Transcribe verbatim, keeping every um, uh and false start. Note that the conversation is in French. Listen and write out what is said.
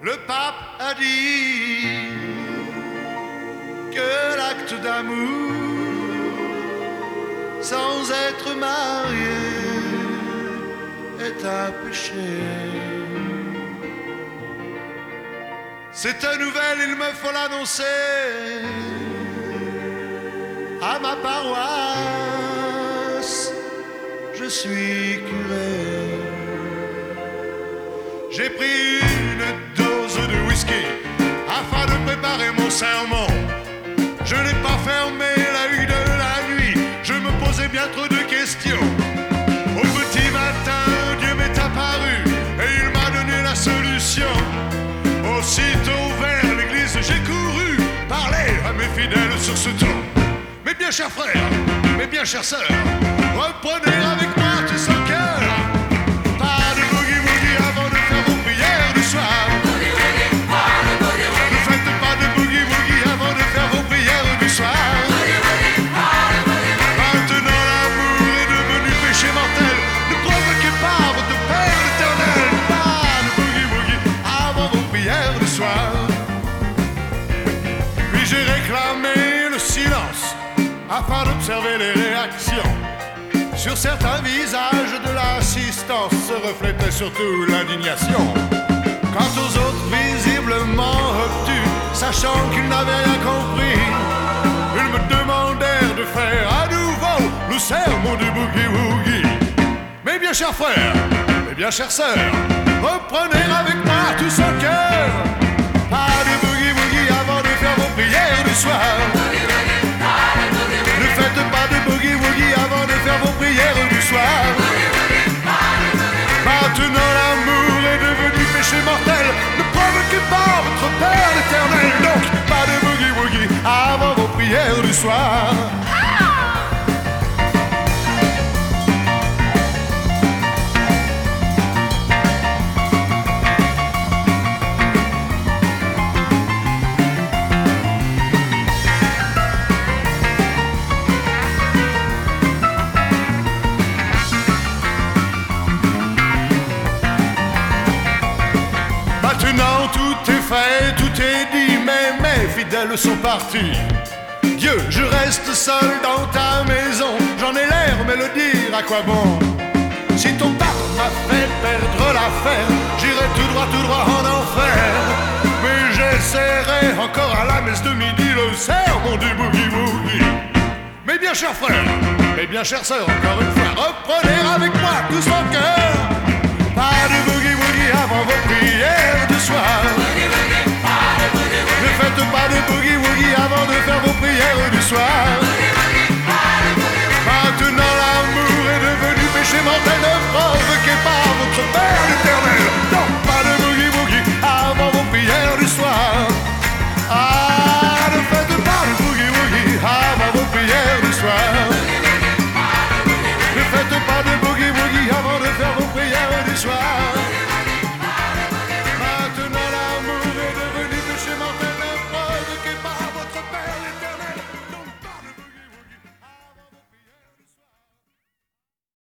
Le pape a dit que l'acte d'amour sans être marié est un péché. Cette nouvelle, il me faut l'annoncer à ma paroisse. Je suis curé. J'ai pris une dose de whisky afin de préparer mon sermon. Je n'ai pas fermé l'œil de la nuit, je me posais bien trop de questions. Au petit matin, Dieu m'est apparu et il m'a donné la solution. Aussitôt vers l'église, j'ai couru parler à mes fidèles sur ce ton. Mes bien chers frères, mes bien chères sœurs, reprenez avec moi tout ce cœur. Pas de boogie-woogie avant de faire vos prières du soir. Ne faites pas de boogie-woogie avant de faire vos prières du soir. Maintenant l'amour est devenu péché mortel. Ne provoquez pas votre Père éternel. Pas de boogie-woogie avant vos prières du soir. Puis j'ai réclamé le silence afin d'observer les réactions. Sur certains visages de l'assistance se reflétait surtout l'indignation. Quant aux autres visiblement obtus, sachant qu'ils n'avaient rien compris, ils me demandèrent de faire à nouveau le sermon du boogie-woogie. Mes bien chers frères, mes bien chères sœurs, reprenez avec moi tout son cœur. Pas de boogie-woogie avant de faire vos prières du soir. Ne faites pas de boogie-woogie avant de faire vos prières du soir. Maintenant l'amour est devenu péché mortel. Ne provoquez pas votre Père éternel. Donc pas de boogie-woogie avant vos prières du soir. Maintenant tout est fait, tout est dit, mais mes fidèles sont partis. Dieu, je reste seul dans ta maison, j'en ai l'air, mais le dire à quoi bon? Si ton pape m'a fait perdre l'affaire, j'irai tout droit, tout droit en enfer. Mais j'essaierai encore à la messe de midi le sermon du boogie-woogie. Mes bien chers frères, mes bien chères sœurs, encore une fois, reprenez avec moi tout son cœur. Pas de boogie-woogie avant vos prières du soir. Ne faites pas de boogie-woogie avant de faire vos prières du soir.